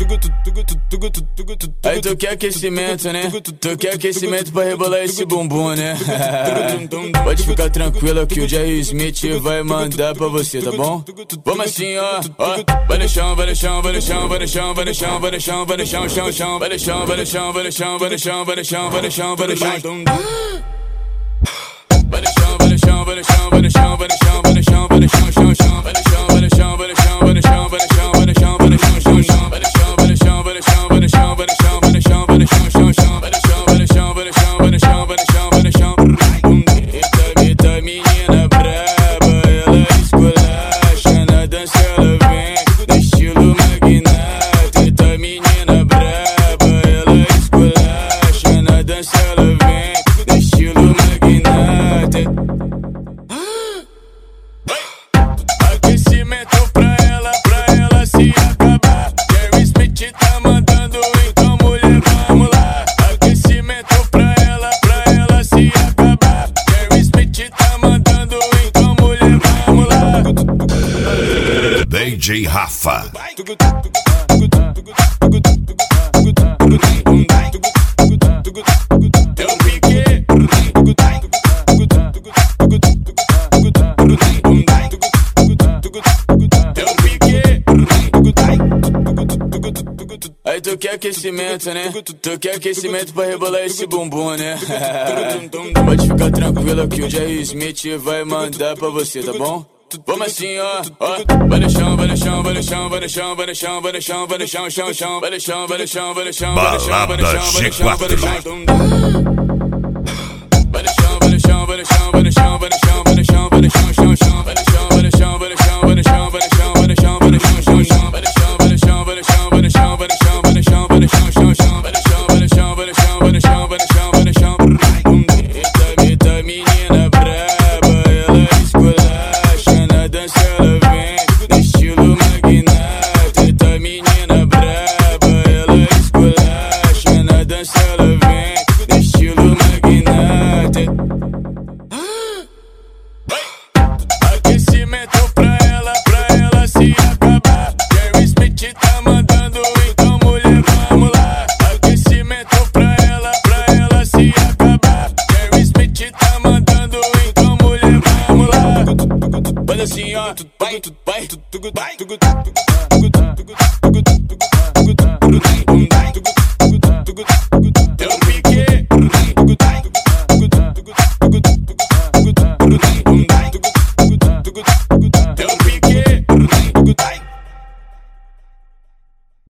Aí tu quer aquecimento, né? Tu quer aquecimento pra rebolar esse bumbum, né? Pode ficar tranquila que o Jerry Smith vai mandar pra você, tá bom? Vamos assim, ó. Vai no chão, vai no chão, vai no chão, vai no chão, vai no chão, vai no chão, vai no chão, chão, chão. Vai no chão, vai no chão, vai no chão, vai no chão, vai no chão, vai no chão, vai no chão. Vai no chão, vai no chão, vai no chão, vai no chão, vai no chão, vai no chão, vai no chão, chão, chão. Vai no chão, vai no chão, vai no chão, vai no chão, vai no chão, vai no chão, vai no chão, chão, chão. Vai no chão, vai no chão, vai no chão, vai no chão, vai no chão, vai no chão, vai no chão, chão, chão. Vai no chão, vai no chão, vai no chão, vai no chão, vai no chão, vai no chão. Eita, menina braba, ela esculacha na dança, ela vem no estilo magnata. Eita, menina braba, ela esculacha na dança, ela vem no estilo magnata. Aquecimento pra ela se acabar. Jerry Smith tá mandando, então mulher, vamos lá. Aquecimento pra ela se acabar. Jerry Smith tá mandando, então mulher, vamos lá. DJ Rafa. Eu piquei. Aí tu quer aquecimento, né? Tu quer aquecimento pra rebolar esse bumbum, né? Pode ficar tranquila que o Jerry Smith vai mandar pra você, tá bom? Vamos assim, ó. Vai no chão, vai no chão, vai no chão, vai no chão, vai no chão, vai no chão, vai no chão, chão, chão. Vai no chão, vai no chão, vai no chão, vai no chão, vai no chão, vai no chão, vai no chão. Vai no chão, vai no chão, vai no chão, vai no chão, vai no chão, vai no chão, vai no chão, chão, chão. Vai no chão, vai no chão, vai no chão, vai no chão, vai no chão, vai no chão, vai no chão, chão, chão. Vai no chão, vai no chão, vai no chão, vai no chão, vai no chão, vai no chão, vai no chão, chão, chão. Vai no chão, vai no chão, vai no chão, vai no chão, vai no chão, vai no chão. Eita, menina braba, ela esculacha na dança, ela vem no estilo magnata. Eita, menina braba, ela esculacha na dança, ela vem no estilo magnata. Aquecimento pra ela se acabar. Jerry Smith tá mandando, então mulher, vamos lá. Aquecimento pra ela se acabar. Jerry Smith tá mandando, então mulher, vamos lá. Faz assim, ó, vai, vai.